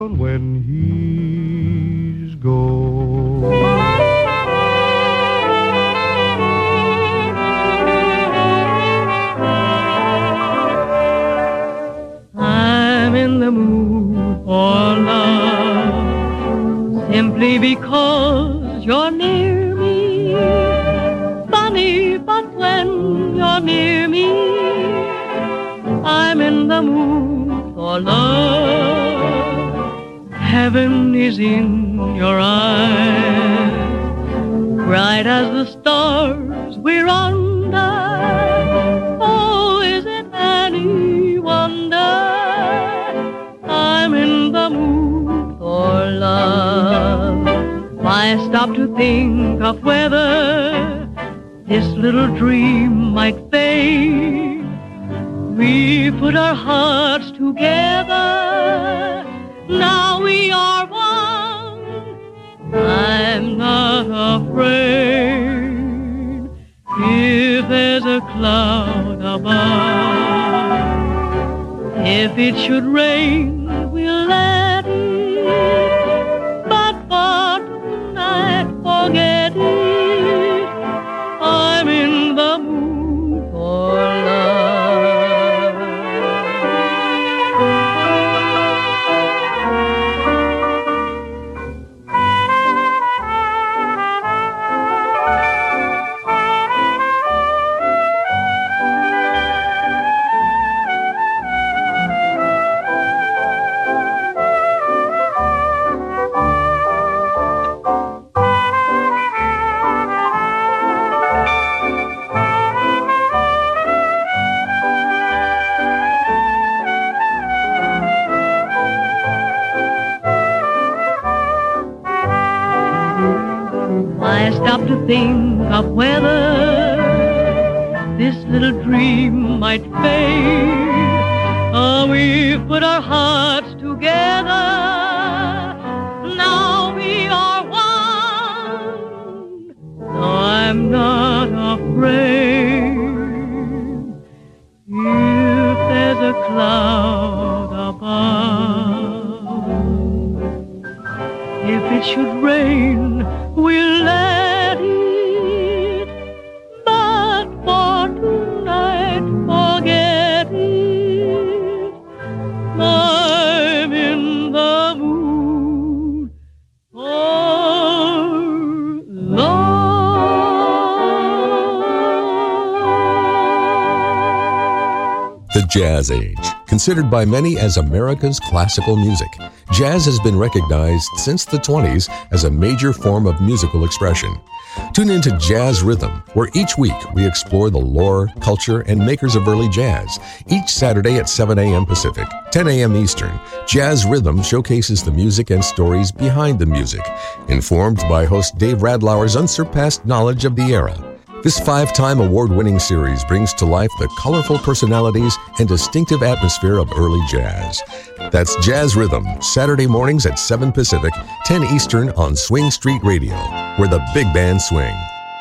when he's gone. I'm in the mood for love, simply because you're near me. Funny, but when you're near me, I'm in the mood for love. Heaven is in your eyes, bright as the stars we're under. Oh, is it any wonder I'm in the mood for love? Why stop to think of whether this little dream might fade? We put our hearts together, now we are one. I'm not afraid if there's a cloud above. If it should rain, we'll let it, but for tonight, forget it. I'm in the mood for love. Stop to think of whether this little dream might fade. Oh, we've put our hearts together, now we are one. No, I'm not afraid if there's a cloud above. If it should rain, we'll let it, but for tonight, forget it. I'm in the mood for love. The Jazz Age, considered by many as America's classical music. Jazz has been recognized since the 20s as a major form of musical expression. Tune into Jazz Rhythm, where each week we explore the lore, culture, and makers of early jazz. Each Saturday at 7 a.m. Pacific, 10 a.m. Eastern, Jazz Rhythm showcases the music and stories behind the music, informed by host Dave Radlauer's unsurpassed knowledge of the era. This 5-time award-winning series brings to life the colorful personalities and distinctive atmosphere of early jazz. That's Jazz Rhythm, Saturday mornings at 7 Pacific, 10 Eastern on Swing Street Radio, where the big band swing.